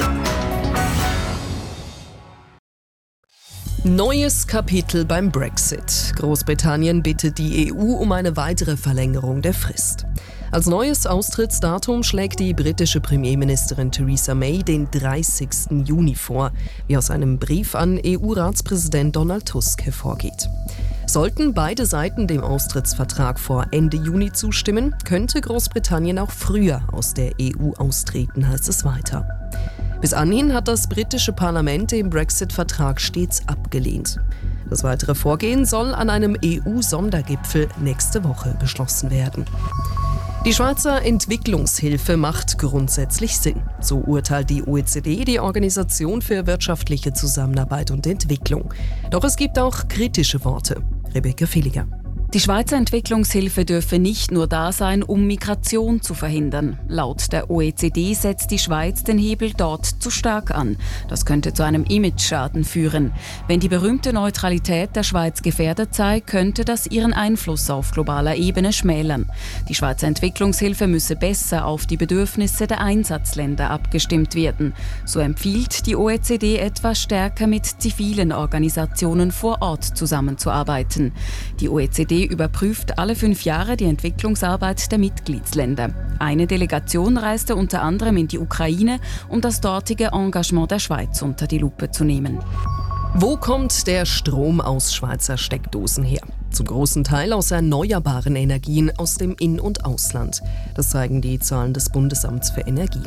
Neues Kapitel beim Brexit. Großbritannien bittet die EU um eine weitere Verlängerung der Frist. Als neues Austrittsdatum schlägt die britische Premierministerin Theresa May den 30. Juni vor, wie aus einem Brief an EU-Ratspräsident Donald Tusk hervorgeht. Sollten beide Seiten dem Austrittsvertrag vor Ende Juni zustimmen, könnte Großbritannien auch früher aus der EU austreten, heißt es weiter. Bis anhin hat das britische Parlament den Brexit-Vertrag stets abgelehnt. Das weitere Vorgehen soll an einem EU-Sondergipfel nächste Woche beschlossen werden. Die Schweizer Entwicklungshilfe macht grundsätzlich Sinn. So urteilt die OECD, die Organisation für wirtschaftliche Zusammenarbeit und Entwicklung. Doch es gibt auch kritische Worte. Rebecca Villiger. Die Schweizer Entwicklungshilfe dürfe nicht nur da sein, um Migration zu verhindern. Laut der OECD setzt die Schweiz den Hebel dort zu stark an. Das könnte zu einem Imageschaden führen. Wenn die berühmte Neutralität der Schweiz gefährdet sei, könnte das ihren Einfluss auf globaler Ebene schmälern. Die Schweizer Entwicklungshilfe müsse besser auf die Bedürfnisse der Einsatzländer abgestimmt werden. So empfiehlt die OECD etwas stärker mit zivilen Organisationen vor Ort zusammenzuarbeiten. Die OECD überprüft alle 5 Jahre die Entwicklungsarbeit der Mitgliedsländer. Eine Delegation reiste unter anderem in die Ukraine, um das dortige Engagement der Schweiz unter die Lupe zu nehmen. Wo kommt der Strom aus Schweizer Steckdosen her? Zum großen Teil aus erneuerbaren Energien aus dem In- und Ausland. Das zeigen die Zahlen des Bundesamts für Energie.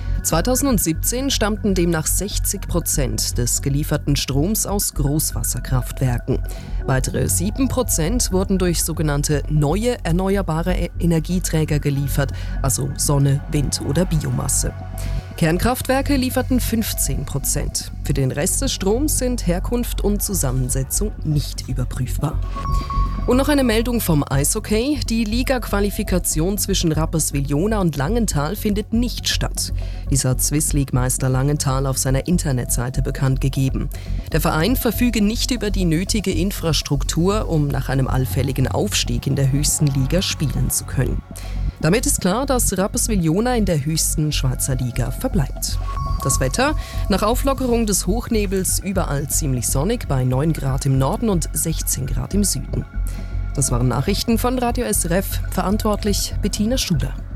2017 stammten demnach 60% des gelieferten Stroms aus Großwasserkraftwerken. Weitere 7% wurden durch sogenannte neue erneuerbare Energieträger geliefert, also Sonne, Wind oder Biomasse. Kernkraftwerke lieferten 15%. Für den Rest des Stroms sind Herkunft und Zusammensetzung nicht überprüfbar. Und noch eine Meldung vom Eishockey. Die Liga-Qualifikation zwischen Rapperswil-Jona und Langenthal findet nicht statt. Dies hat Swiss League-Meister Langenthal auf seiner Internetseite bekannt gegeben. Der Verein verfüge nicht über die nötige Infrastruktur, um nach einem allfälligen Aufstieg in der höchsten Liga spielen zu können. Damit ist klar, dass Rapperswil-Jona in der höchsten Schweizer Liga verbleibt. Das Wetter: Nach Auflockerung des Hochnebels überall ziemlich sonnig bei 9 Grad im Norden und 16 Grad im Süden. Das waren Nachrichten von Radio SRF, verantwortlich Bettina Schuler.